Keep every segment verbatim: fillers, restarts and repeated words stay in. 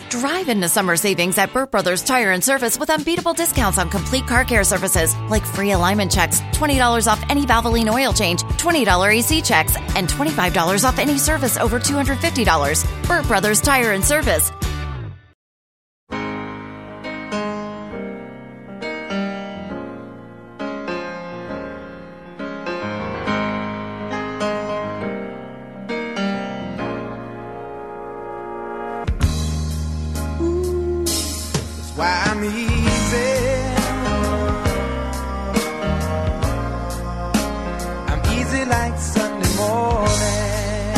Drive into summer savings at Burt Brothers Tire and Service with unbeatable discounts on complete car care services like free alignment checks, twenty dollars off any Valvoline oil change, twenty dollars A C checks, and twenty-five dollars off any service over two hundred fifty dollars. Burt Brothers Tire and Service. Why I'm easy. I'm easy like Sunday morning.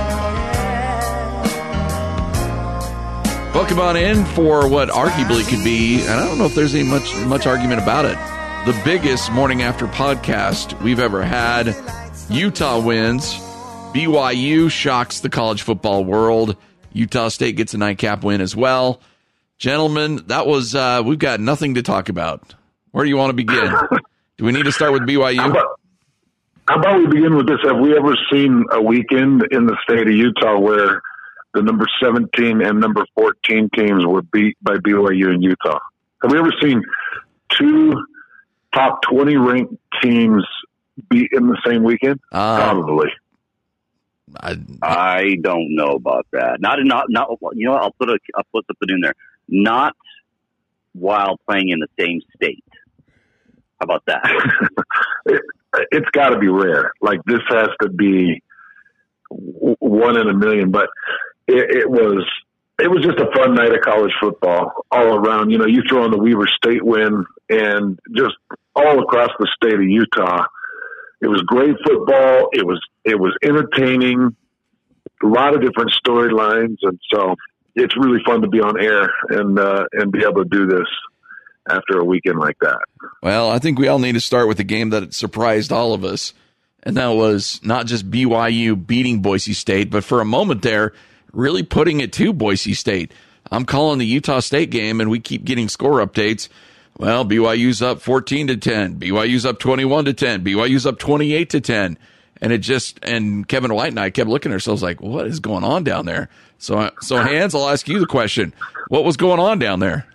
Welcome on in for what arguably could be, and I don't know if there's any much much argument about it, the biggest morning after podcast we've ever had. Utah wins. B Y U shocks the college football world. Utah State gets a nightcap win as well. Gentlemen, that was, uh, we've got nothing to talk about. Where do you want to begin? Do we need to start with B Y U? How about, how about we begin with this? Have we ever seen a weekend in the state of Utah where the number seventeen and number fourteen teams were beat by B Y U in Utah? Have we ever seen two top twenty ranked teams beat in the same weekend? Uh, Probably. I, I don't know about that. Not, not, not. You know what? I'll put a, I'll put something in there. Not while playing in the same state. How about that? it, it's got to be rare. Like, this has to be w- one in a million. But it, it was it was just a fun night of college football all around. You know, you throw in the Weber State win, and just all across the state of Utah, it was great football. It was it was entertaining. A lot of different storylines, and so it's really fun to be on air and uh, and be able to do this after a weekend like that. Well, I think we all need to start with a game that surprised all of us, and that was not just B Y U beating Boise State, but for a moment there, really putting it to Boise State. I'm calling the Utah State game, and we keep getting score updates. Well, B Y U's up fourteen to ten. B Y U's up twenty-one to ten. B Y U's up twenty-eight to ten. And it just, and Kevin White and I kept looking at ourselves like, what is going on down there? So, so Hans, I'll ask you the question. What was going on down there?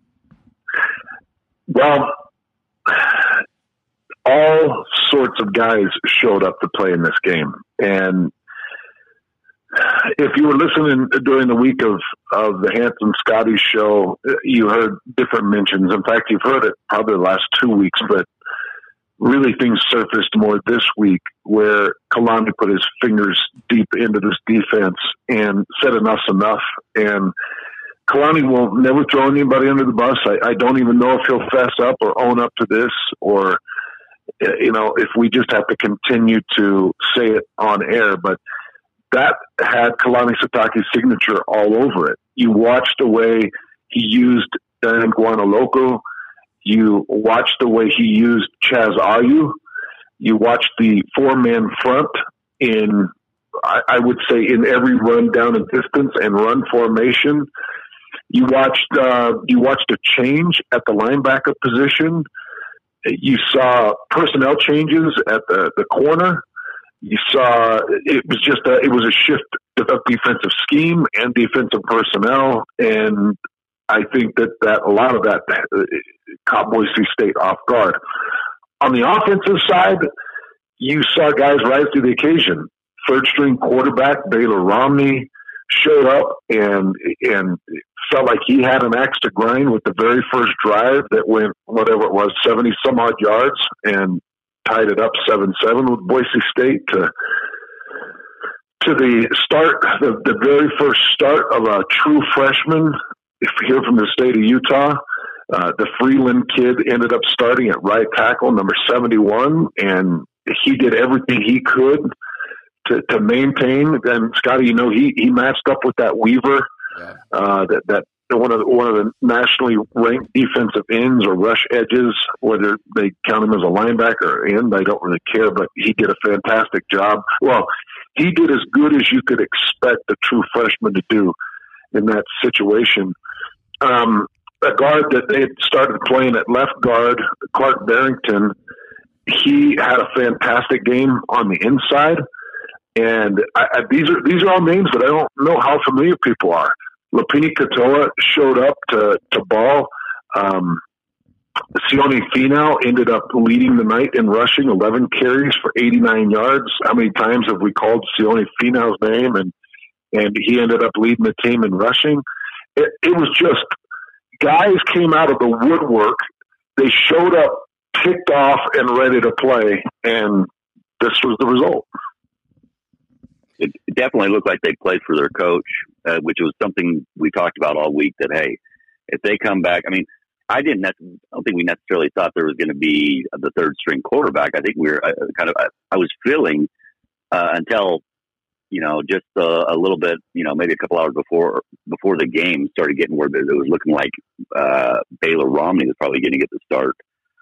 Well, all sorts of guys showed up to play in this game. And if you were listening during the week of, of the Hanson Scotty show, you heard different mentions. In fact, you've heard it probably the last two weeks, but really things surfaced more this week where Kalani put his fingers deep into this defense and said enough's enough. And Kalani will never throw anybody under the bus. I, I don't even know if he'll fess up or own up to this, or, you know, if we just have to continue to say it on air. But that had Kalani Sitake's signature all over it. You watched the way he used Dan Guanaloco. You watched the way he used Chaz Ayu. You watched the four-man front in, I, I would say, in every run down and distance and run formation. You watched uh, you watched a change at the linebacker position. You saw personnel changes at the, the corner. You saw it was just a, it was a shift of defensive scheme and defensive personnel, and I think that, that a lot of that caught Boise State off guard. On the offensive side, you saw guys rise to the occasion. Third string quarterback Baylor Romney showed up and and felt like he had an axe to grind with the very first drive that went, whatever it was, seventy some odd yards, and tied it up seven seven with Boise State to to the start, the, the very first start of a true freshman here from the state of Utah. Uh, the Freeland kid ended up starting at right tackle, number seventy-one, and he did everything he could to, to maintain. And Scotty, you know, he, he matched up with that Weaver, yeah. uh, that, that one of the, one of the nationally ranked defensive ends or rush edges, whether they count him as a linebacker or end, I don't really care, but he did a fantastic job. Well, he did as good as you could expect a true freshman to do in that situation. Um, a guard that they had started playing at left guard, Clark Barrington, he had a fantastic game on the inside. And I, I, these are these are all names that I don't know how familiar people are. Lopini Katoa showed up to, to ball. Um, Sione Finau ended up leading the night in rushing, eleven carries for eighty-nine yards. How many times have we called Sione Finau's name? And, and he ended up leading the team in rushing. It, it was just guys came out of the woodwork. They showed up, kicked off, and ready to play. And this was the result. It definitely looked like they played for their coach, uh, which was something we talked about all week, that, hey, if they come back, I mean, I didn't. I don't think we necessarily thought there was going to be the third string quarterback. I think we were uh, kind of. I, I was feeling uh, until you know just uh, a little bit, you know, maybe a couple hours before before the game started getting where it was looking like uh, Baylor Romney was probably going to get the start.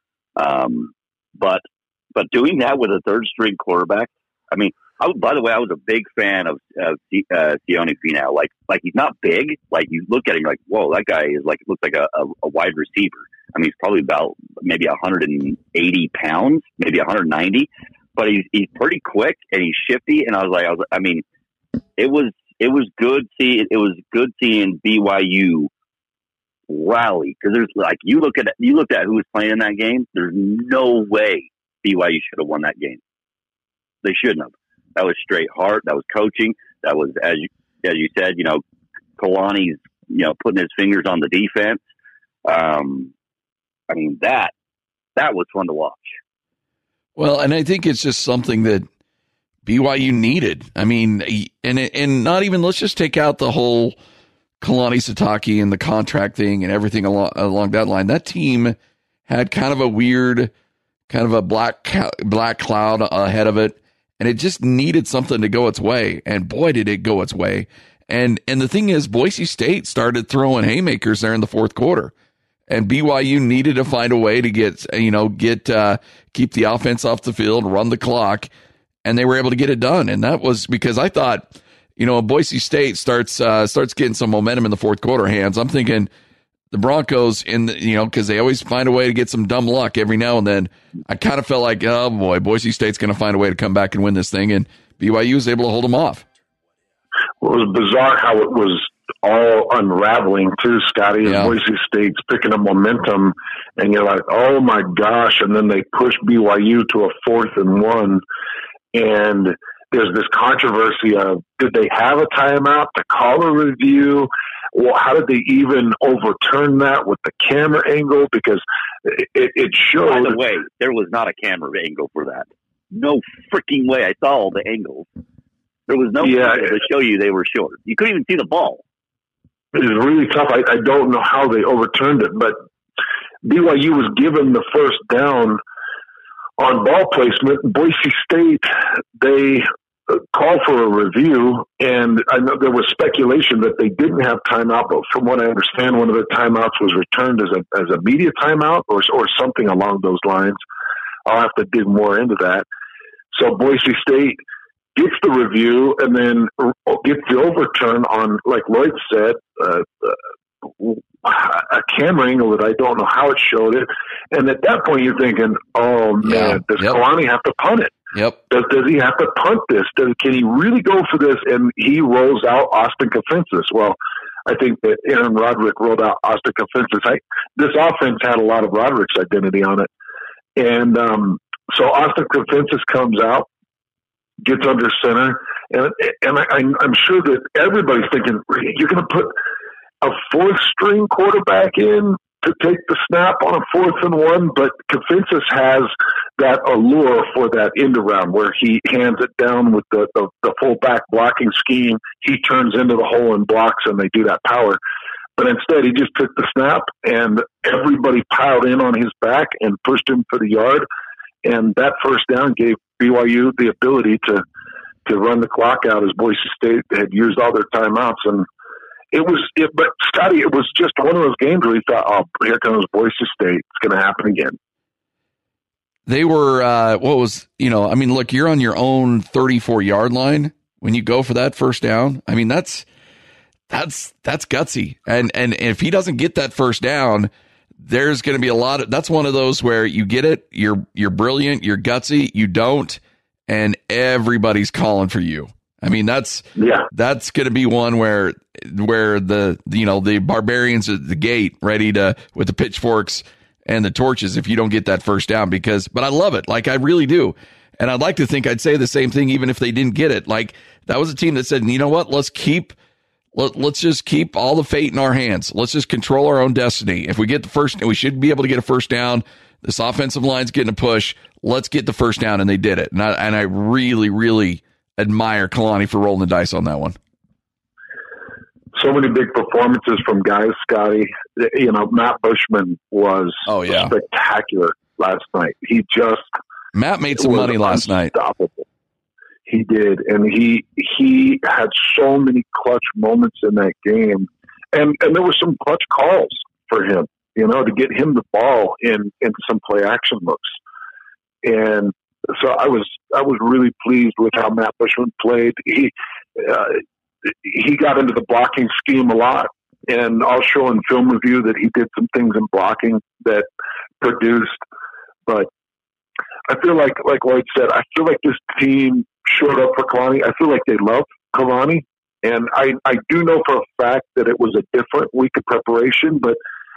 Um, but but doing that with a third string quarterback, I mean. I, by the way, I was a big fan of, of uh, Sione Finau. Like, like he's not big. Like, you look at him, you're like, whoa, that guy is like looks like a, a, a wide receiver. I mean, he's probably about maybe one hundred eighty pounds, maybe one hundred ninety. But he's he's pretty quick and he's shifty. And I was like, I was, I mean, it was it was good see it was good seeing B Y U rally, because there's like you look at you looked at who was playing in that game. There's no way B Y U should have won that game. They shouldn't have. That was straight heart. That was coaching. That was, as you, as you said, you know, Kalani's, you know, putting his fingers on the defense. Um, I mean, that, that was fun to watch. Well, and I think it's just something that B Y U needed. I mean, and, and not even, let's just take out the whole Kalani Sitake and the contract thing and everything along, along that line. That team had kind of a weird, kind of a black, black cloud ahead of it. And it just needed something to go its way. And boy, did it go its way. And and the thing is, Boise State started throwing haymakers there in the fourth quarter. And B Y U needed to find a way to get, you know, get, uh, keep the offense off the field, run the clock. And they were able to get it done. And that was because I thought, you know, Boise State starts, uh, starts getting some momentum in the fourth quarter, Hands. I'm thinking the Broncos, in the, you know, because they always find a way to get some dumb luck every now and then. I kind of felt like, oh boy, Boise State's going to find a way to come back and win this thing, and B Y U was able to hold them off. Well, it was bizarre how it was all unraveling too, Scotty. And yeah. Boise State's picking up momentum, and you're like, oh my gosh! And then they push B Y U to a fourth and one, and there's this controversy of did they have a timeout to call a review? Well, how did they even overturn that with the camera angle? Because it, it showed. By the way, there was not a camera angle for that. No freaking way. I saw all the angles. There was no yeah, angle to show you they were short. You couldn't even see the ball. It was really tough. I, I don't know how they overturned it, but B Y U was given the first down on ball placement. Boise State, they call for a review, and I know there was speculation that they didn't have timeout, but from what I understand, one of the timeouts was returned as a as a media timeout or or something along those lines. I'll have to dig more into that. So Boise State gets the review and then gets the overturn on, like Lloyd said, uh, uh, a camera angle that I don't know how it showed it. And at that point, you're thinking, oh man, yeah. does yep. Kalani have to punt it? Yep. Does, does he have to punt this? Does, can he really go for this? And he rolls out Austin Kafensis. Well, I think that Aaron Roderick rolled out Austin Kafensis. I, this offense had a lot of Roderick's identity on it. And um, so Austin Kafensis comes out, gets under center, and, and I, I'm sure that everybody's thinking, you're going to put a fourth-string quarterback in to take the snap on a fourth and one, but Kafensis has that allure for that end around where he hands it down with the, the, the full back blocking scheme. He turns into the hole and blocks, and they do that power. But instead, he just took the snap, and everybody piled in on his back and pushed him for the yard. And that first down gave B Y U the ability to to run the clock out as Boise State had used all their timeouts. And it was, it, but Scotty, it was just one of those games where you thought, oh, here comes Boise State. It's going to happen again. They were, uh, what was, you know, I mean, look, you're on your own thirty-four yard line when you go for that first down. I mean, that's, that's, that's gutsy. And, and if he doesn't get that first down, there's going to be a lot of, that's one of those where you get it, you're, you're brilliant, you're gutsy, you don't, and everybody's calling for you. I mean, that's Yeah. that's going to be one where where the you know the barbarians at the gate ready to with the pitchforks and the torches if you don't get that first down. Because, but I love it, like I really do, and I'd like to think I'd say the same thing even if they didn't get it. Like that was a team that said, you know what, let's keep let, let's just keep all the fate in our hands. Let's just control our own destiny. If we get the first, we should be able to get a first down. This offensive line's getting a push. Let's get the first down, and they did it. And I and I really really admire Kalani for rolling the dice on that one. So many big performances from guys, Scotty. You know, Matt Bushman was oh, yeah. spectacular last night. He just Matt made some money last night. He did, and he he had so many clutch moments in that game, and and there were some clutch calls for him. You know, to get him the ball in in some play action looks, and so I was I was really pleased with how Matt Bushman played. He uh, he got into the blocking scheme a lot, and I'll show in film review that he did some things in blocking that produced. But I feel like, like Lloyd said, I feel like this team showed up for Kalani. I feel like they love Kalani, and I I do know for a fact that it was a different week of preparation, but.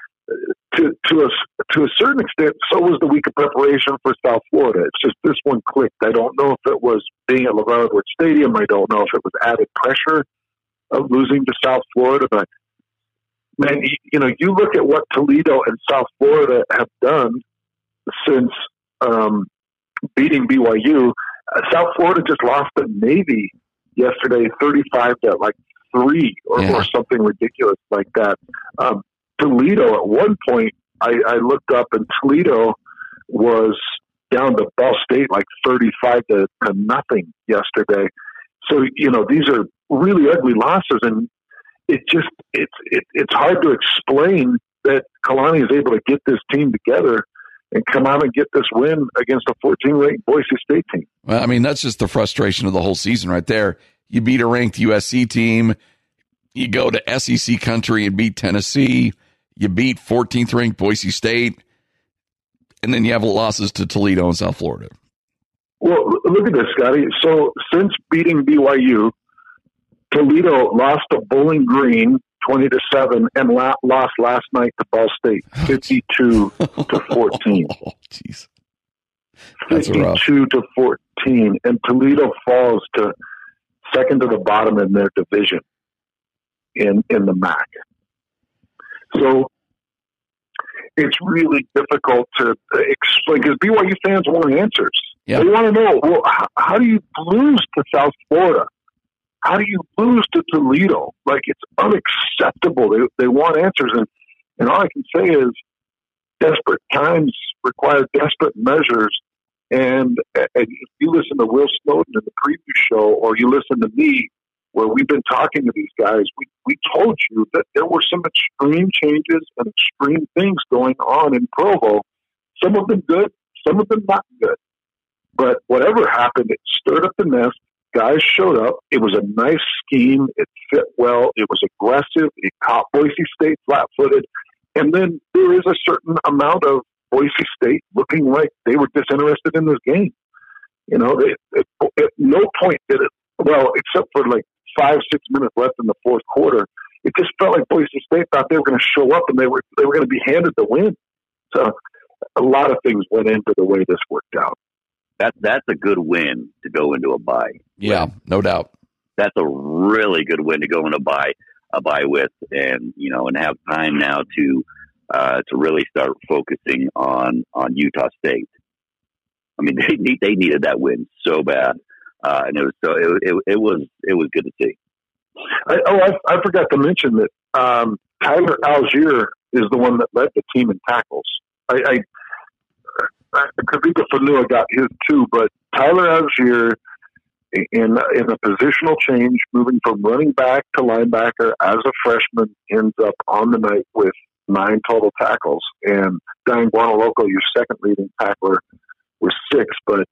To to a to a certain extent, so was the week of preparation for South Florida. It's just this one clicked. I don't know if it was being at LeVar Edwards Stadium. I don't know if it was added pressure of losing to South Florida. But man, you, you know, you look at what Toledo and South Florida have done since um, beating B Y U. Uh, South Florida just lost to Navy yesterday, thirty-five to like three or, yeah. or something ridiculous like that. Um, Toledo, at one point, I, I looked up and Toledo was down to Ball State like thirty-five to, to nothing yesterday. So, you know, these are really ugly losses, and it just it's it, it's hard to explain that Kalani is able to get this team together and come out and get this win against a fourteen-ranked Boise State team. Well, I mean, that's just the frustration of the whole season right there. You beat a ranked U S C team. You go to S E C country and beat Tennessee. You beat fourteenth ranked Boise State. And then you have losses to Toledo and South Florida. Well, look at this, Scotty. So since beating B Y U, Toledo lost to Bowling Green twenty to seven and la- lost last night to Ball State fifty-two to fourteen. Oh, jeez. That's rough. fifty-two to fourteen. And Toledo falls to second to the bottom in their division in, in the M A C. So it's really difficult to explain because B Y U fans want answers. Yeah. They want to know, well, how, how do you lose to South Florida? How do you lose to Toledo? Like, it's unacceptable. They they want answers. And, and all I can say is desperate times require desperate measures. And, and if you listen to Will Snowden in the preview show, or you listen to me, where we've been talking to these guys, we, we told you that there were some extreme changes and extreme things going on in Provo. Some of them good, some of them not good. But whatever happened, it stirred up the nest. Guys showed up. It was a nice scheme. It fit well. It was aggressive. It caught Boise State flat-footed. And then there is a certain amount of Boise State looking like they were disinterested in this game. You know, they, it, at no point did it, well, except for like five, six minutes left in the fourth quarter, it just felt like Boise State thought they were going to show up and they were they were going to be handed the win. So a lot of things went into the way this worked out. That that's a good win to go into a bye. Yeah, no doubt. That's a really good win to go into a bye a bye with, and you know, and have time now to uh, to really start focusing on on Utah State. I mean, they need, they needed that win so bad. Uh, and it was so it, it, it was it was good to see. I, oh, I, I forgot to mention that um, Tyler Algier is the one that led the team in tackles. I, I Kavika Fanua got his too, but Tyler Algier in in a positional change, moving from running back to linebacker as a freshman, ends up on the night with nine total tackles. And Diane Guanaloco, your second leading tackler, was six. But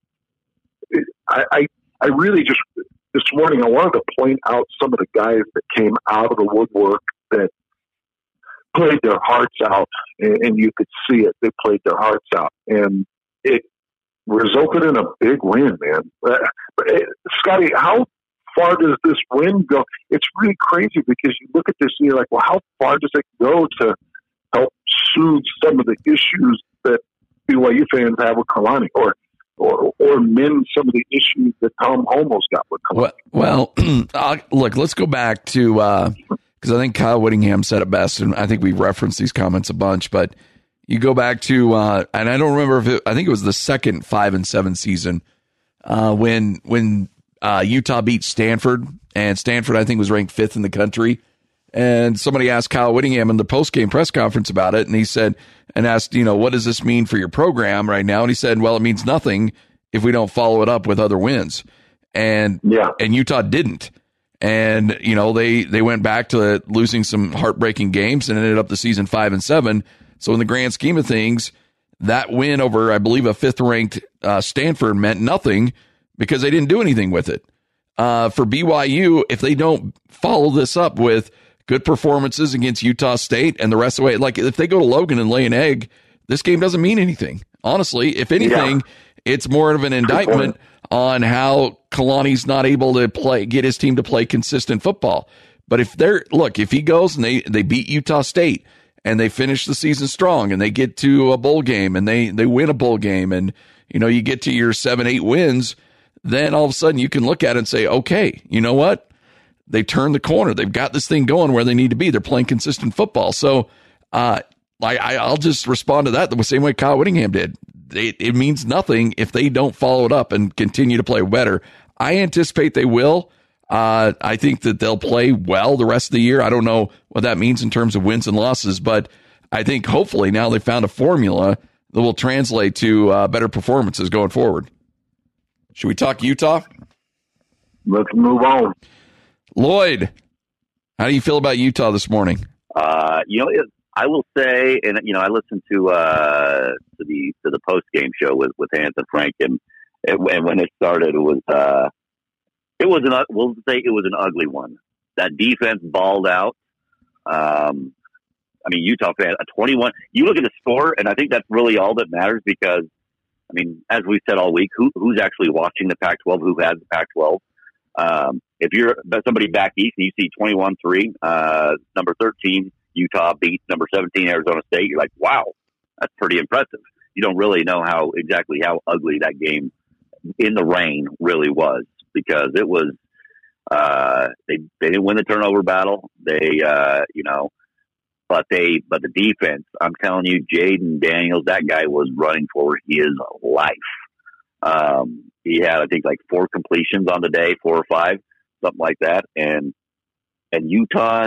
I, I I really just, this morning, I wanted to point out some of the guys that came out of the woodwork that played their hearts out, and, and you could see it. They played their hearts out, and it resulted in a big win, man. Uh, Scotty, how far does this win go? It's really crazy because you look at this and you're like, well, how far does it go to help soothe some of the issues that B Y U fans have with Kalani, or or or mend some of the issues that Tom Holmoe's got with Kalani? Well, well look, let's go back to because uh, I think Kyle Whittingham said it best, and I think we've referenced these comments a bunch, but you go back to, uh, and I don't remember if it, I think it was the second five and seven season uh, when when uh, Utah beat Stanford, and Stanford I think was ranked fifth in the country. And somebody asked Kyle Whittingham in the post-game press conference about it, and he said, and asked, you know, what does this mean for your program right now? And he said, well, it means nothing if we don't follow it up with other wins. And yeah. and Utah didn't. And, you know, they, they went back to losing some heartbreaking games and ended up the season five and seven. So in the grand scheme of things, that win over, I believe, a fifth-ranked uh, Stanford meant nothing because they didn't do anything with it. Uh, for B Y U, if they don't follow this up with good performances against Utah State and the rest of the way, like if they go to Logan and lay an egg, this game doesn't mean anything. Honestly, if anything, yeah. it's more of an indictment on how Kalani's not able to play, get his team to play consistent football. But if they're, look, if he goes and they, they beat Utah State and they finish the season strong and they get to a bowl game and they, they win a bowl game and, you know, you get to your seven, eight wins, then all of a sudden you can look at it and say, okay, you know what? They turned the corner. They've got this thing going where they need to be. They're playing consistent football. So, uh, like I, I'll just respond to that the same way Kyle Whittingham did. It, it means nothing if they don't follow it up and continue to play better. I anticipate they will. Uh, I think that they'll play well the rest of the year. I don't know what that means in terms of wins and losses, but I think hopefully now they found a formula that will translate to uh, better performances going forward. Should we talk Utah? Let's move on. Lloyd, how do you feel about Utah this morning? Uh, you know, it, I will say, and you know, I listened to uh, to the to the post game show with with Anthony Frank, and it, and when it started, it was uh, it was an we'll say it was an ugly one. That defense balled out. Um, I mean, Utah fan a twenty-one. You look at the score, and I think that's really all that matters because, I mean, as we said all week, who who's actually watching the Pac twelve? Who has the Pac twelve? Um, if you're somebody back east and you see twenty-one three, uh, number thirteen, Utah beat number seventeen, Arizona State, you're like, wow, that's pretty impressive. You don't really know how exactly how ugly that game in the rain really was because it was, uh, they, they didn't win the turnover battle. They, uh, you know, but they, but the defense, I'm telling you, Jaden Daniels, that guy was running for his life. Um, he had, I think, like four completions on the day, four or five, something like that. And, and Utah,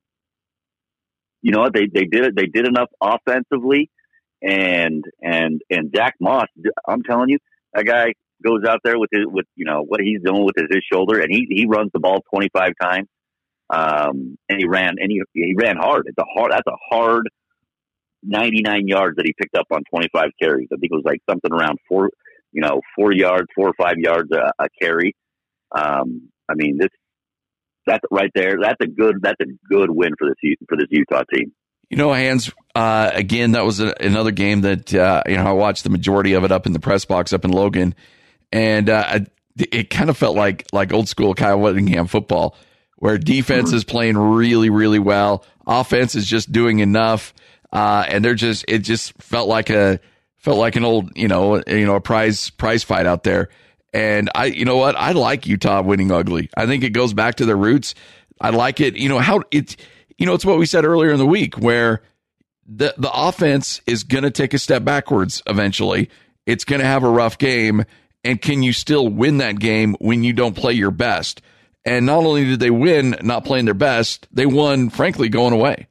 you know what, they, they did it. They did enough offensively and, and, and Zach Moss, I'm telling you, that guy goes out there with his, with, you know, what he's doing with his, his shoulder and he, he runs the ball twenty-five times. Um, and he ran, and he, he ran hard. It's a hard, that's a hard ninety-nine yards that he picked up on twenty-five carries. I think it was like something around four, you know, four yards, four or five yards a, a carry. Um, I mean, this, that's right there. That's a good, that's a good win for this, for this Utah team. You know, Hans, uh, again, that was a, another game that, uh, you know, I watched the majority of it up in the press box up in Logan. And, uh, I, it kind of felt like, like old school Kyle Whittingham football where defense is playing really, really well. Offense is just doing enough. Uh, and they're just, it just felt like a, felt like an old, you know, you know, a prize, prize fight out there. And I, you know what? I like Utah winning ugly. I think it goes back to their roots. I like it. You know, how it's, you know, it's what we said earlier in the week where the, the offense is going to take a step backwards eventually. It's going to have a rough game. And can you still win that game when you don't play your best? And not only did they win not playing their best, they won, frankly, going away.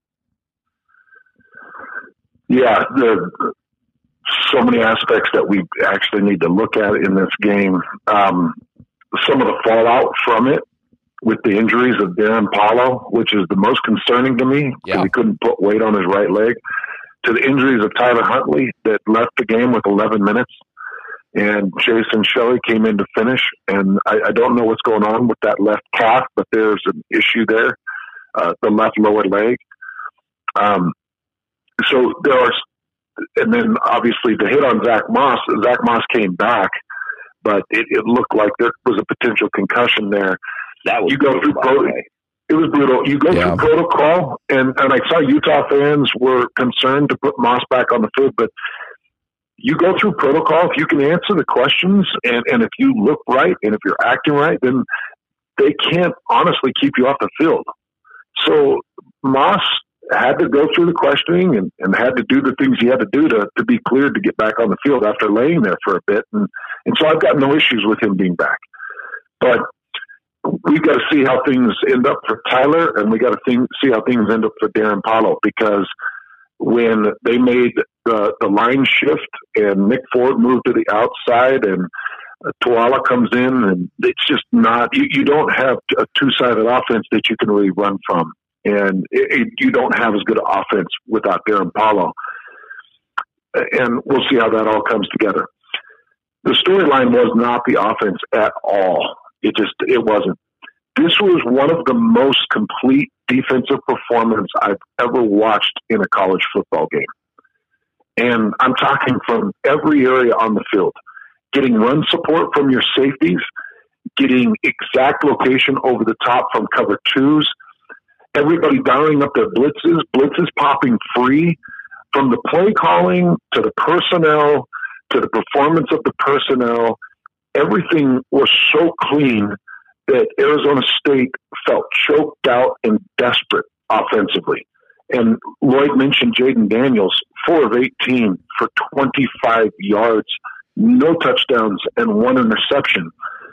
Yeah, there are so many aspects that we actually need to look at in this game. Um, some of the fallout from it with the injuries of Darren Paulo, which is the most concerning to me because yeah. he couldn't put weight on his right leg, to the injuries of Tyler Huntley that left the game with eleven minutes. And Jason Shelley came in to finish, and I, I don't know what's going on with that left calf, but there's an issue there, uh, the left lower leg. Um, so there are, and then obviously the hit on Zach Moss. Zach Moss came back, but it, it looked like there was a potential concussion there. That was you go through pro- It was brutal. You go yeah. through protocol, and, and I saw Utah fans were concerned to put Moss back on the field, but you go through protocol. If you can answer the questions, and, and if you look right, and if you're acting right, then they can't honestly keep you off the field. So Moss had to go through the questioning and, and had to do the things he had to do to, to be cleared to get back on the field after laying there for a bit. And, and so I've got no issues with him being back. But we've got to see how things end up for Tyler, and we got to think, see how things end up for Darren Paulo, because when they made the, the line shift and Nick Ford moved to the outside and uh, Tuala comes in, and it's just not, you, you don't have a two-sided offense that you can really run from. And it, it, you don't have as good an offense without Darren Paulo. And we'll see how that all comes together. The storyline was not the offense at all. It just, it wasn't. This was one of the most complete defensive performances I've ever watched in a college football game. And I'm talking from every area on the field. Getting run support from your safeties, getting exact location over the top from cover twos, everybody dialing up their blitzes, blitzes popping free, from the play calling to the personnel to the performance of the personnel. Everything was so clean that Arizona State felt choked out and desperate offensively. And Lloyd mentioned Jaden Daniels, four of eighteen for twenty-five yards, no touchdowns, and one interception.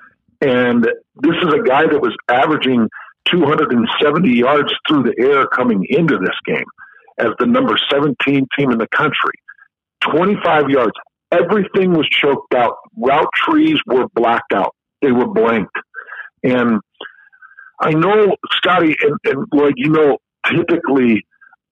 And this is a guy that was averaging two hundred seventy yards through the air coming into this game as the number seventeen team in the country. twenty-five yards. Everything was choked out. Route trees were blacked out. They were blanked. And I know, Scotty and, and Lloyd, you know, typically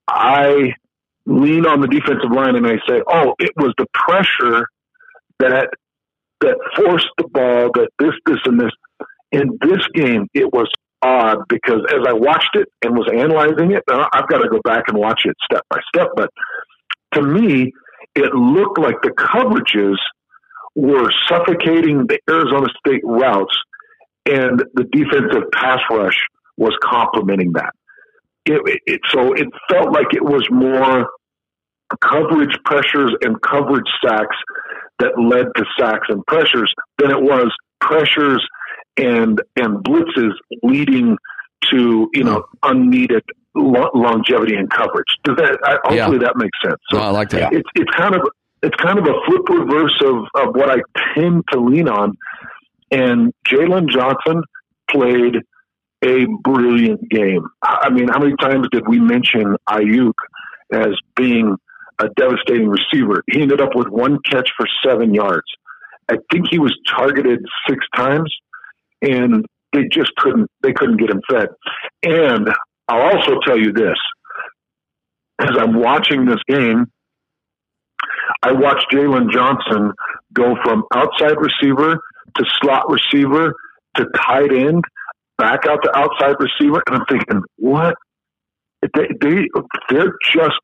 I lean on the defensive line and I say, oh, it was the pressure that that forced the ball, that this, this, and this. In this game, it was odd because as I watched it and was analyzing it, I've got to go back and watch it step by step, but to me, it looked like the coverages were suffocating the Arizona State routes, and the defensive pass rush was complementing that. It, it, so it felt like it was more coverage pressures and coverage sacks that led to sacks and pressures than it was pressures and and blitzes leading to, you know, unneeded lo- longevity and coverage. Does that? I, hopefully yeah. that makes sense. So no, I like that. It's it's kind of it's kind of a flip reverse of, of what I tend to lean on. And Jalen Johnson played a brilliant game. I mean, how many times did we mention Ayuk as being a devastating receiver? He ended up with one catch for seven yards. I think he was targeted six times, and they just couldn't, they couldn't get him fed. And I'll also tell you this, as I'm watching this game, I watched Jalen Johnson go from outside receiver to slot receiver to tight end, back out to outside receiver. And I'm thinking, what? They, they, they're just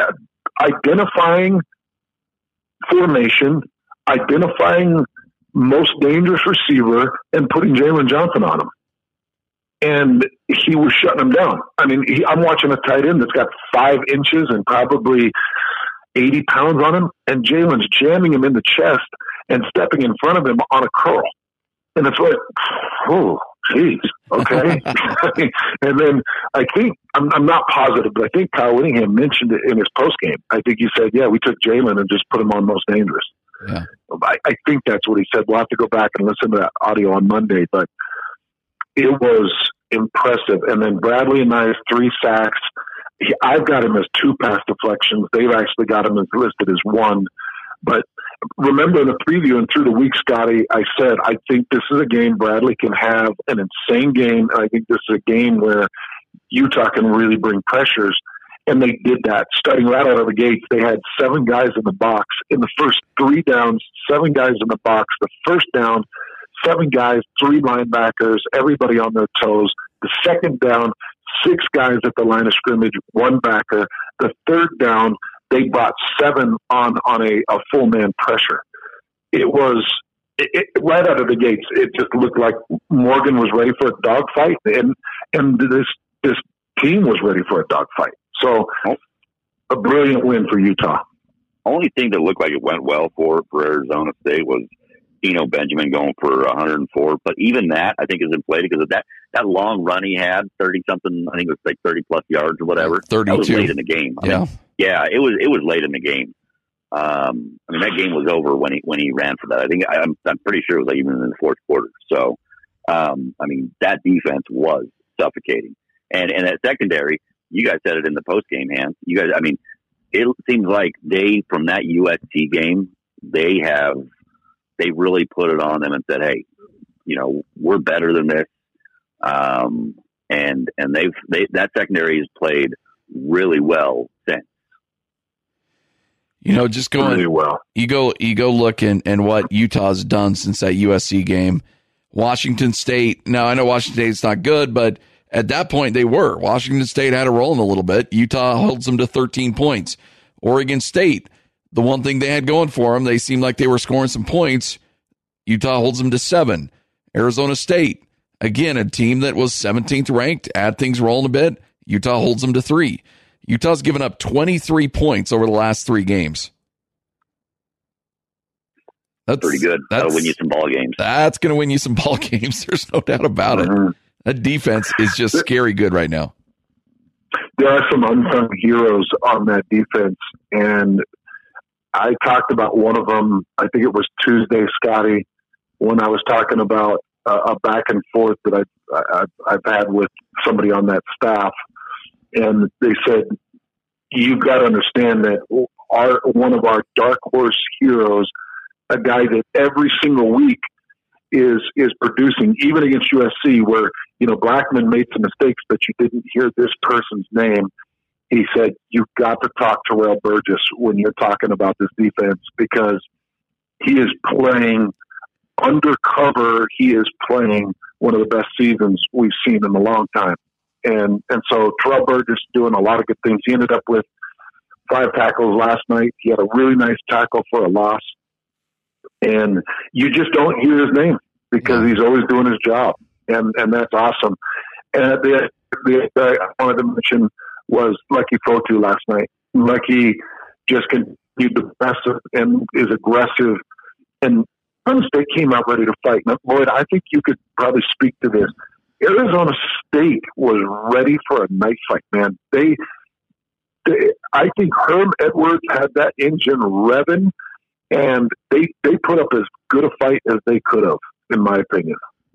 identifying formation, identifying most dangerous receiver, and putting Jalen Johnson on him. And he was shutting him down. I mean, he, I'm watching a tight end that's got five inches and probably eighty pounds on him, and Jalen's jamming him in the chest and stepping in front of him on a curl. And it's like, oh, geez, okay. And then I think, I'm, I'm not positive, but I think Kyle Whittingham mentioned it in his postgame. I think he said, yeah, we took Jalen and just put him on most dangerous. Yeah. I, I think that's what he said. We'll have to go back and listen to that audio on Monday, but it was impressive. And then Bradley and I's three sacks. He, I've got him as two pass deflections. They've actually got him as listed as one. But remember in the preview and through the week, Scotty, I said, I think this is a game Bradley can have an insane game. And I think this is a game where Utah can really bring pressures. And they did that. Starting right out of the gates, they had seven guys in the box. In the first three downs, seven guys in the box. The first down, seven guys, three linebackers, everybody on their toes. The second down, six guys at the line of scrimmage, one backer. The third down, they brought seven on, on a, a full man pressure. It was it, it, right out of the gates, it just looked like Morgan was ready for a dogfight, and and this this team was ready for a dogfight. So, a brilliant win for Utah. Only thing that looked like it went well for for Arizona State was Eno Benjamin going for one hundred four. But even that, I think, is inflated because of that that long run he had, thirty something. I think it was like thirty plus yards or whatever. thirty-two. That was late in the game. I yeah, mean, yeah, it was it was late in the game. Um, I mean, that game was over when he when he ran for that. I think I'm I'm pretty sure it was like even in the fourth quarter. So, um, I mean, that defense was suffocating, and and that secondary. You guys said it in the post game, Hans. You guys, I mean, it seems like they from that U S C game, they have they really put it on them and said, hey, you know, we're better than this, um, and and they've they, that secondary has played really well since. You know, just going, really well. you go, you go look and, and what Utah's done since that U S C game. Washington State. Now, I know Washington State's not good, but at that point they were. Washington State had a rolling a little bit. Utah holds them to thirteen points. Oregon State, the one thing they had going for them, they seemed like they were scoring some points. Utah holds them to seven. Arizona State, again, a team that was seventeenth ranked, add things rolling a bit. Utah holds them to three. Utah's given up twenty-three points over the last three games. That's pretty good. That's, That'll win you some ball games. That's going to win you some ball games. There's no doubt about mm-hmm. it. That defense is just scary good right now. There are some unsung heroes on that defense, and I talked about one of them. I think it was Tuesday, Scotty, when I was talking about uh, a back and forth that I, I, I've had with somebody on that staff. And they said, you've got to understand that our one of our dark horse heroes, a guy that every single week is is producing, even against U S C, where, you know, Blackman made some mistakes, but you didn't hear this person's name. He said, you've got to talk to Terrell Burgess when you're talking about this defense, because he is playing undercover. He is playing one of the best seasons we've seen in a long time. And and so Terrell Burgess doing a lot of good things. He ended up with five tackles last night. He had a really nice tackle for a loss. And you just don't hear his name because he's always doing his job. And and that's awesome. And the, the, the I wanted to mention was Lucky Fotu last night. Lucky just continued to press and is aggressive. And Arizona State came out ready to fight. Now, Lloyd, I think you could probably speak to this. Arizona State was ready for a knife fight, man. They, they, I think Herm Edwards had that engine revving, and they they put up as good a fight as they could have, in my opinion.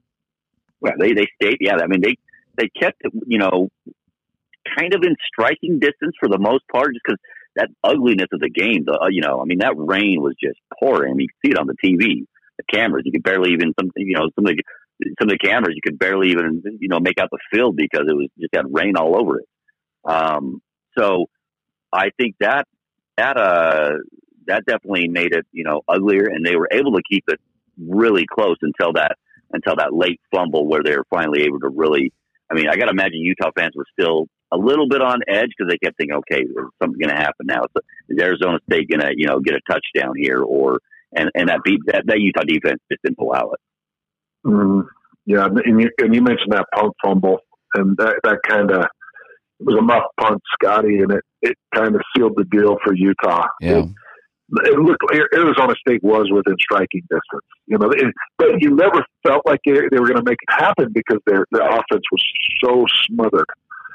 Well, they they stayed, yeah. I mean, they they kept, you know, kind of in striking distance for the most part, just because that ugliness of the game. The, you know, I mean, that rain was just pouring. I mean, you could see it on the T V, the cameras. You could barely even some, you know, some of the some of the cameras, you could barely even, you know, make out the field because it was just had rain all over it. Um, so I think that, that, uh, that definitely made it, you know, uglier, and they were able to keep it really close until that, until that late fumble where they were finally able to really, I mean, I got to imagine Utah fans were still a little bit on edge because they kept thinking, okay, there's something going to happen now. So is Arizona State going to, you know, get a touchdown here, or, and, and that beat that, that Utah defense just didn't allow it. Mm, yeah, and you, and you mentioned that punt fumble, and that, that kind of, it was a muff punt, Scotty, and it, it kind of sealed the deal for Utah. Yeah. It, it looked, Arizona State was within striking distance, you know, it, but you never felt like they, they were going to make it happen because their their offense was so smothered.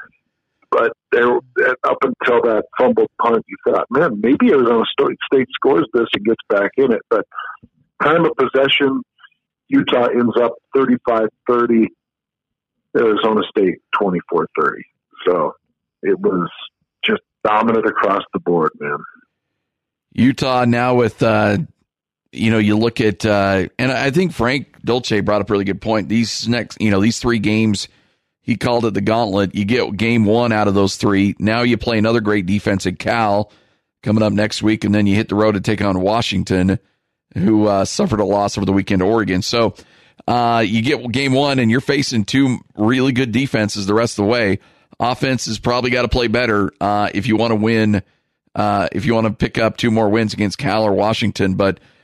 But there, up until that fumble punt, you thought, man, maybe Arizona State scores this and gets back in it. But time of possession, Utah ends up thirty-five thirty, Arizona State twenty-four thirty. So it was just dominant across the board, man. Utah now with, uh, you know, you look at, uh, and I think Frank Dolce brought up a really good point. These next, you know, these three games, he called it the gauntlet. You get game one out of those three. Now you play another great defense at Cal coming up next week, and then you hit the road to take on Washington, who uh, suffered a loss over the weekend to Oregon. So uh, you get game one, and you're facing two really good defenses the rest of the way. Offense has probably got to play better uh, if you want to win, uh, if you want to pick up two more wins against Cal or Washington. But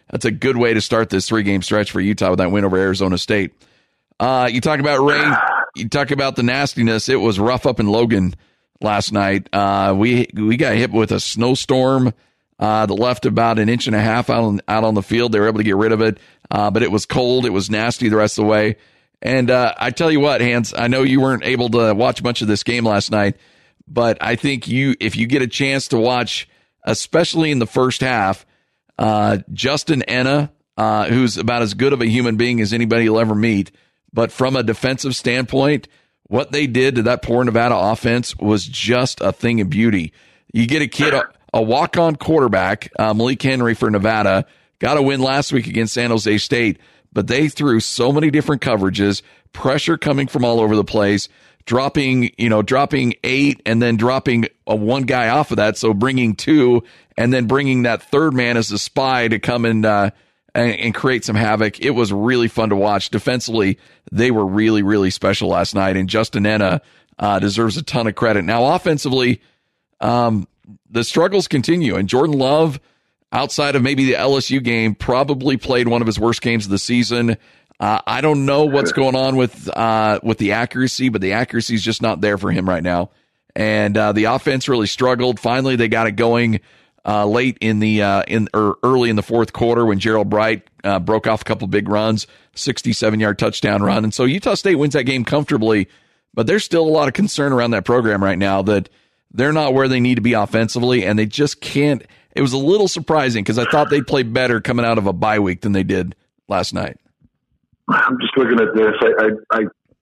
that's a good way to start this three-game stretch for Utah with that win over Arizona State. Uh, you talk about rain. You talk about the nastiness. It was rough up in Logan last night. Uh, we we got hit with a snowstorm uh, that left about an inch and a half out on, out on the field. They were able to get rid of it, uh, but it was cold. It was nasty the rest of the way. And uh, I tell you what, Hans, I know you weren't able to watch much of this game last night, but I think you, if you get a chance to watch, especially in the first half, uh, Justin Enna, uh, who's about as good of a human being as anybody you'll ever meet, but from a defensive standpoint, what they did to that poor Nevada offense was just a thing of beauty. You get a kid, a, a walk-on quarterback, uh, Malik Henry for Nevada, got a win last week against San Jose State, but they threw so many different coverages, pressure coming from all over the place, dropping, you know, dropping eight and then dropping a one guy off of that. So bringing two and then bringing that third man as a spy to come and, uh, and, and create some havoc. It was really fun to watch. Defensively, they were really, really special last night. And Justin Enna, uh, deserves a ton of credit. Now, offensively, um, the struggles continue, and Jordan Love, outside of maybe the L S U game, probably played one of his worst games of the season. Uh, I don't know what's going on with uh, with the accuracy, but the accuracy is just not there for him right now. And uh, the offense really struggled. Finally, they got it going uh, late in the uh, in or early in the fourth quarter when Gerald Bright uh, broke off a couple big runs, sixty-seven yard touchdown run. And so Utah State wins that game comfortably, but there's still a lot of concern around that program right now that they're not where they need to be offensively, and they just can't. It was a little surprising because I thought they'd play better coming out of a bye week than they did last night. I'm just looking at this. I, I,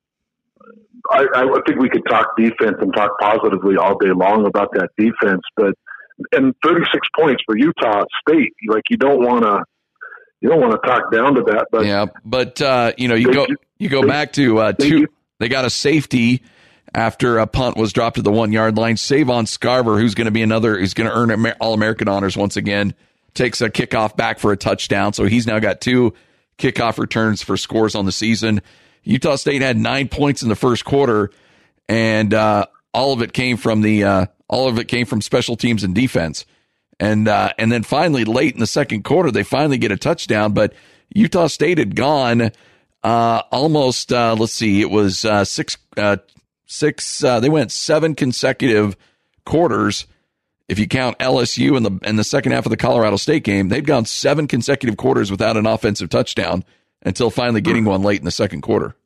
I, I think we could talk defense and talk positively all day long about that defense, but and thirty-six points for Utah State. Like you don't want to, you don't want to talk down to that. But yeah, but uh, you know, you they, go you go they, back to uh, they, two. They got a safety after a punt was dropped at the one yard line. Savon Scarver, who's going to be another, who's going to earn All American honors once again, takes a kickoff back for a touchdown. So he's now got two kickoff returns for scores on the season. Utah State had nine points in the first quarter, and uh, all of it came from the uh, all of it came from special teams and defense. And uh, and then finally, late in the second quarter, they finally get a touchdown. But Utah State had gone uh, almost. Uh, let's see, it was uh, six uh, six. Uh, they went seven consecutive quarters. If you count L S U in the in the second half of the Colorado State game, they've gone seven consecutive quarters without an offensive touchdown until finally getting one late in the second quarter.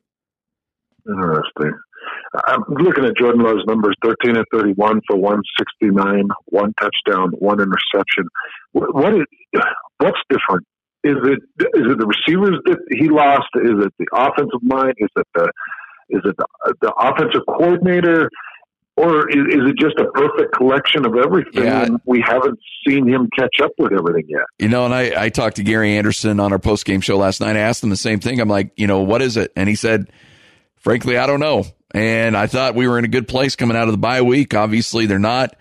Interesting. I'm looking at Jordan Love's numbers: thirteen and thirty-one for one sixty-nine, one touchdown, one interception. What, what is what's different? Is it is it the receivers that he lost? Is it the offensive line? Is it the is it the, the offensive coordinator? Or is, is it just a perfect collection of everything, yeah. and we haven't seen him catch up with everything yet? You know, and I, I talked to Gary Anderson on our post-game show last night. I asked him the same thing. I'm like, you know, what is it? And he said, frankly, I don't know. And I thought we were in a good place coming out of the bye week. Obviously, they're not.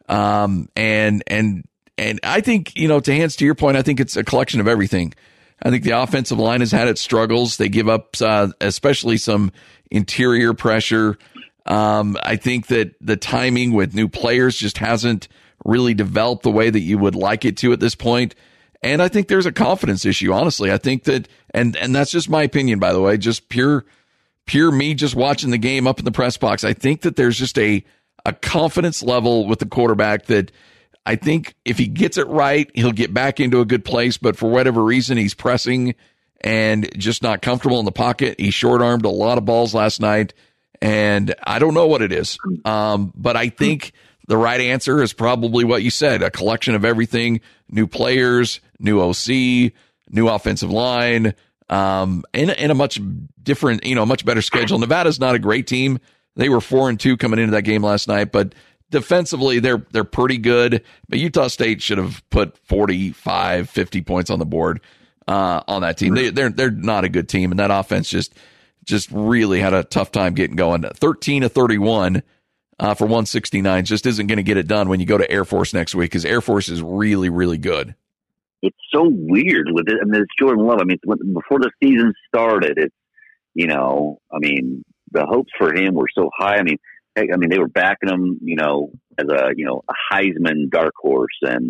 Um, and and and I think, you know, to Hans, to your point, I think it's a collection of everything. I think the offensive line has had its struggles. They give up uh, especially some interior pressure. Um, I think that the timing with new players just hasn't really developed the way that you would like it to at this point. And I think there's a confidence issue, honestly. I think that, and, and that's just my opinion, by the way, just pure, pure me just watching the game up in the press box. I think that there's just a, a confidence level with the quarterback that I think if he gets it right, he'll get back into a good place. But for whatever reason, he's pressing and just not comfortable in the pocket. He short-armed a lot of balls last night. And I don't know what it is, um, but I think the right answer is probably what you said, a collection of everything, new players, new O C, new offensive line, um, and, and a much different, you know, much better schedule. Nevada's not a great team. They were four and two coming into that game last night, but defensively they're they're pretty good. But Utah State should have put forty-five, fifty points on the board uh, on that team. They, they're they're not a good team, and that offense just – just really had a tough time getting going. thirteen of thirty-one uh, for one sixty-nine just isn't going to get it done when you go to Air Force next week, because Air Force is really, really good. It's so weird with it. I mean, it's Jordan Love. I mean, before the season started, it's, you know, I mean, the hopes for him were so high. I mean, I mean, they were backing him, you know, as a, you know, a Heisman dark horse. And,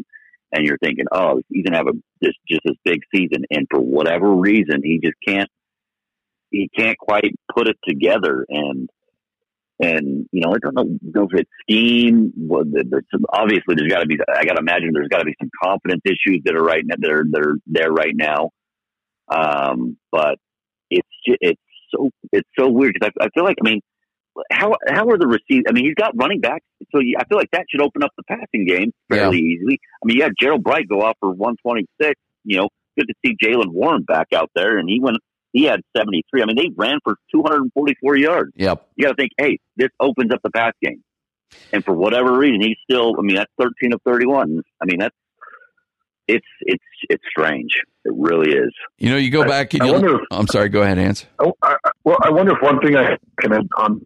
and you're thinking, oh, he's going to have a this just this big season, and for whatever reason, he just can't he can't quite put it together, and and you know I don't know, know if it's scheme. Well, there's some, obviously there's got to be. I got to imagine there's got to be some confidence issues that are right now that are that are there right now. Um, but it's it's so it's so weird because I, I feel like I mean. How how are the receivers? I mean, he's got running backs, so you, I feel like that should open up the passing game fairly yeah. easily. I mean, you had Gerald Bright go off for one twenty-six. You know, good to see Jaylen Warren back out there, and he went. He had seventy-three. I mean, they ran for two hundred forty-four yards. Yep. You got to think, hey, this opens up the pass game, and for whatever reason, he's still. I mean, that's thirteen of thirty-one. I mean, that's it's it's it's strange. It really is. You know, you go I, back. And I you wonder if, I'm sorry. Go ahead, Hans. Oh, I, well, I wonder if one thing I can add on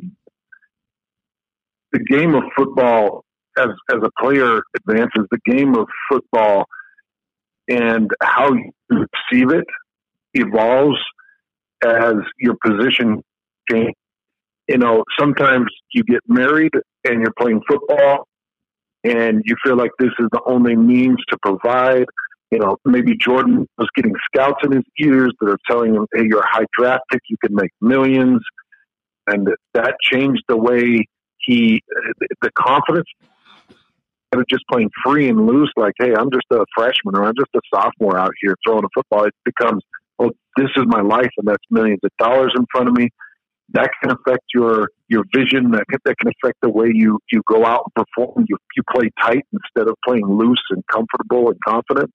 the game of football as as a player advances, the game of football and how you perceive it evolves as your position changes. You know, sometimes you get married and you're playing football and you feel like this is the only means to provide. You know, maybe Jordan was getting scouts in his ears that are telling him, hey, you're a high draft pick, you can make millions. And that changed the way he, the confidence of just playing free and loose, like, hey, I'm just a freshman or I'm just a sophomore out here throwing a football. It becomes, well, this is my life and that's millions of dollars in front of me. That can affect your, your vision. That can, that can affect the way you, you go out and perform. You, you play tight instead of playing loose and comfortable and confident.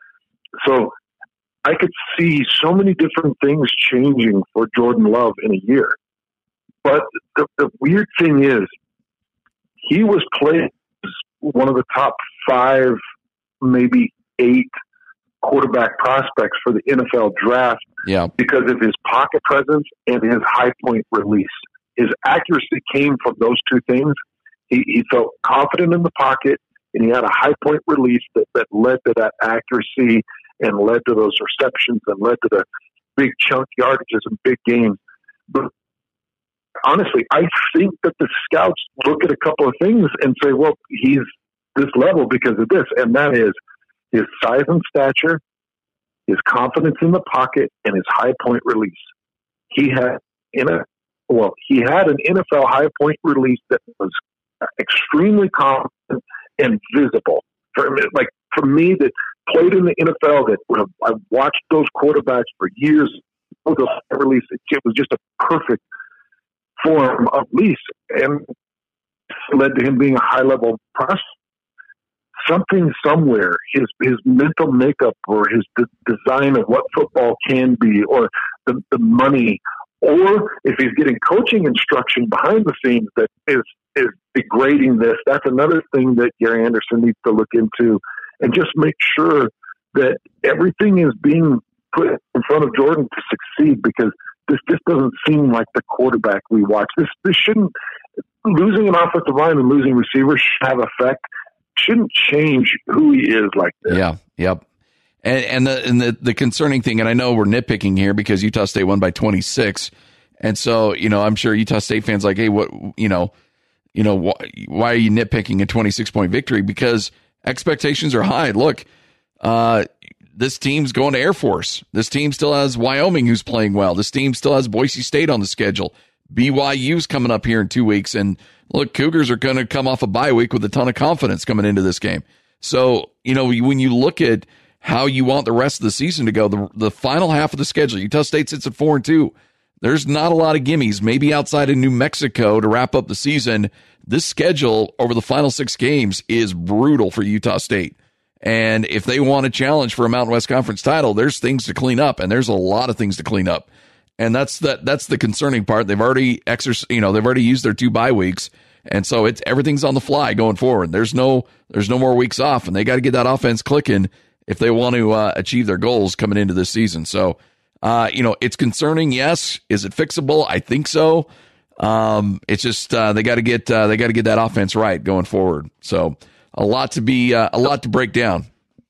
So I could see so many different things changing for Jordan Love in a year. But the, the weird thing is, he was playing one of the top five, maybe eight quarterback prospects for the N F L draft yeah. because of his pocket presence and his high point release. His accuracy came from those two things. He, he felt confident in the pocket, and he had a high point release that, that led to that accuracy and led to those receptions and led to the big chunk yardages and big games. But honestly, I think that the scouts look at a couple of things and say, well, he's this level because of this, and that is his size and stature, his confidence in the pocket, and his high point release. He had in a well, he had an N F L high point release that was extremely confident and visible. For like for me, that played in the N F L, that when I've watched those quarterbacks for years, those release, it was just a perfect form of release, and led to him being a high level prospect. Something somewhere, his his mental makeup or his de- design of what football can be, or the, the money, or if he's getting coaching instruction behind the scenes that is is degrading this. That's another thing that Gary Anderson needs to look into and just make sure that everything is being put in front of Jordan to succeed, because this just doesn't seem like the quarterback we watch. This this shouldn't, losing an offensive line and losing receivers should have effect. Shouldn't change who he is like this. Yeah, yep. And and the and the, the concerning thing, and I know we're nitpicking here because Utah State won by twenty-six, and so you know I'm sure Utah State fans like, hey, what you know, you know why, why are you nitpicking a twenty-six point victory? Because expectations are high. Look, uh, this team's going to Air Force. This team still has Wyoming, who's playing well. This team still has Boise State on the schedule. B Y U's coming up here in two weeks, and look, Cougars are going to come off a bye week with a ton of confidence coming into this game. So, you know, when you look at how you want the rest of the season to go, the the final half of the schedule, Utah State sits at four and two. There's not a lot of gimmies, maybe outside of New Mexico to wrap up the season. This schedule over the final six games is brutal for Utah State. And if they want a challenge for a Mountain West Conference title, there's things to clean up, and there's a lot of things to clean up. And that's that. That's the concerning part. They've already exercised, you know, they've already used their two bye weeks, and so it's everything's on the fly going forward. There's no, there's no more weeks off, and they got to get that offense clicking if they want to uh, achieve their goals coming into this season. So, uh, you know, it's concerning. Yes, is it fixable? I think so. Um, it's just uh, they got to get uh, they got to get that offense right going forward. So, a lot to be uh, a lot to break down.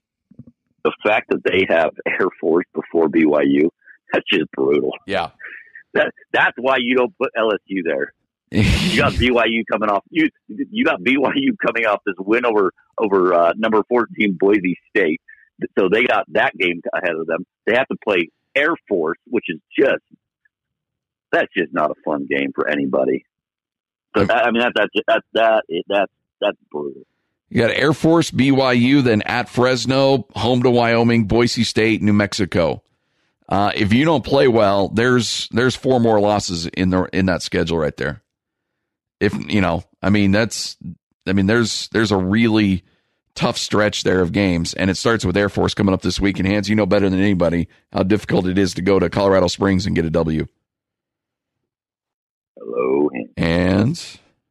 The fact that they have Air Force before B Y U. That's just brutal. Yeah. That that's why you don't put L S U there. You got B Y U coming off. You you got B Y U coming off this win over over uh, number fourteen Boise State. So they got that game ahead of them. They have to play Air Force, which is just that's just not a fun game for anybody. So that, I mean that that's that that that's that's brutal. You got Air Force, B Y U, then at Fresno, home to Wyoming, Boise State, New Mexico. Uh, if you don't play well, there's there's four more losses in the in that schedule right there. If you know, I mean that's I mean there's there's a really tough stretch there of games, and it starts with Air Force coming up this week. And Hans, you know better than anybody how difficult it is to go to Colorado Springs and get a W. Hello, and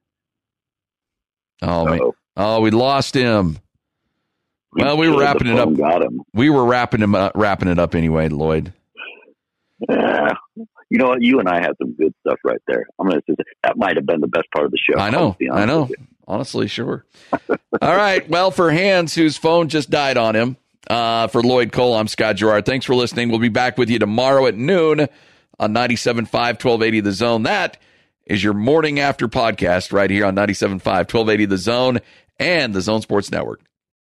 oh man. Oh, we lost him. Well, we were wrapping it up. Got him. We were wrapping him up, wrapping it up anyway, Lloyd. Yeah. You know what? You and I had some good stuff right there. I'm going to say that might have been the best part of the show. I know. I know. Honestly, sure. All right. Well, for Hans, whose phone just died on him, uh, for Lloyd Cole, I'm Scott Gerard. Thanks for listening. We'll be back with you tomorrow at noon on ninety-seven point five, twelve eighty The Zone. That is your morning after podcast right here on ninety-seven point five, twelve eighty The Zone and the Zone Sports Network.